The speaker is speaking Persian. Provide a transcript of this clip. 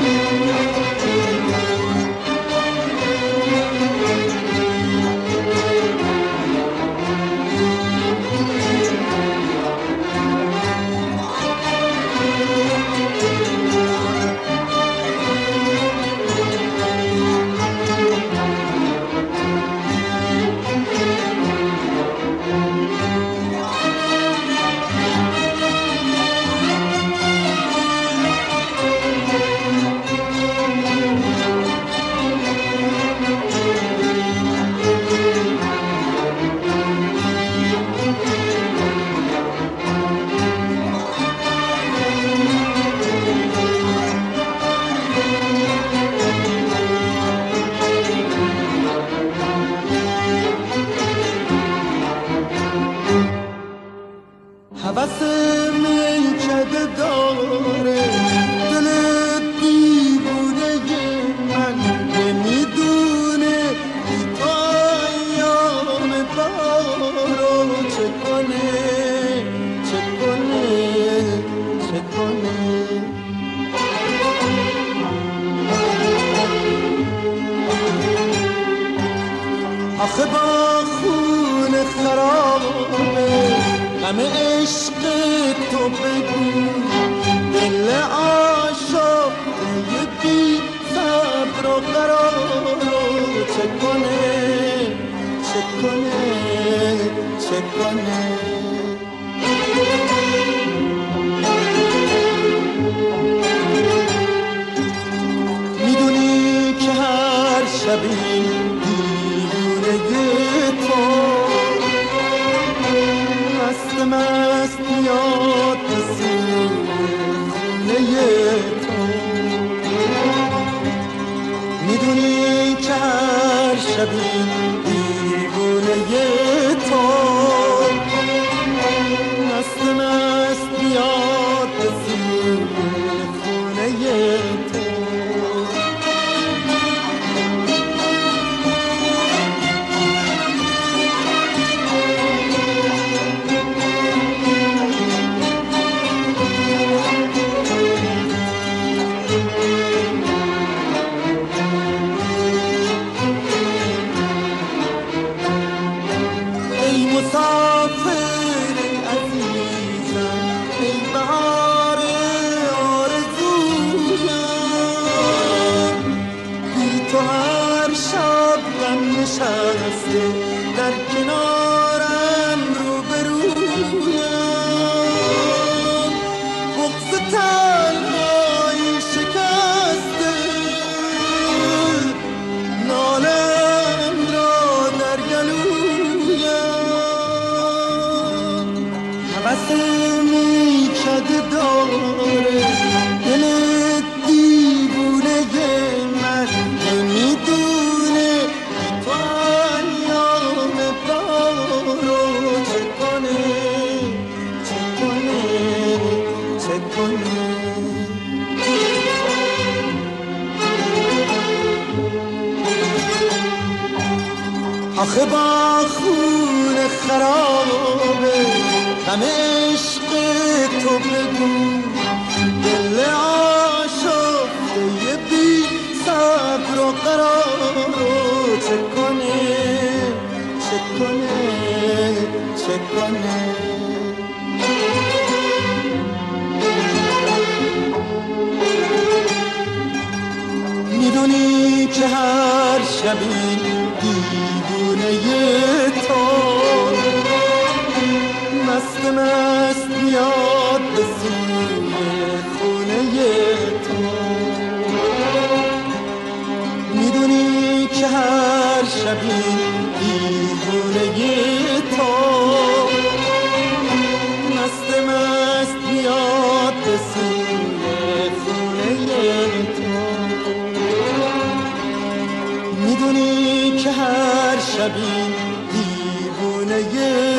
هوس میکده داره دل دیوونه من نمیدونه بی تو ایام بارو چه کنه چه کنه چه کنه. آخه با خون خرابه غم عشق تو بگو دل آشفته بی صبر و قرارو چه کنه چه کنه چه کنه. میدونی که هر شبی دیوونه تو مست میاد سینه تو. میدونی که هر شبی دیوونه تو مست میاد سینه تو. مسافر عزیزم ای بهار آرزویم بی تو هر شب غم نشسته در کنارم روبرویم بغض تنهایی شکسته نالم را در گلویم. هوس میکده داره دل دیوونه من نمیدونه تو ایام بارو چه کنه چه کنه چه کنه. آخه با خون خرابه غم عشق تو بگو دل آشفته بی صبر و قرارو چه کنه چه کنه چه کنه. میدونی که هر شبی دیوونه تو مست میاد به سوی خونه تو. میدونی که هر شبی دیوونه تو مست میاد به سوی خونه تو. میدونی که هر شبی دیوونه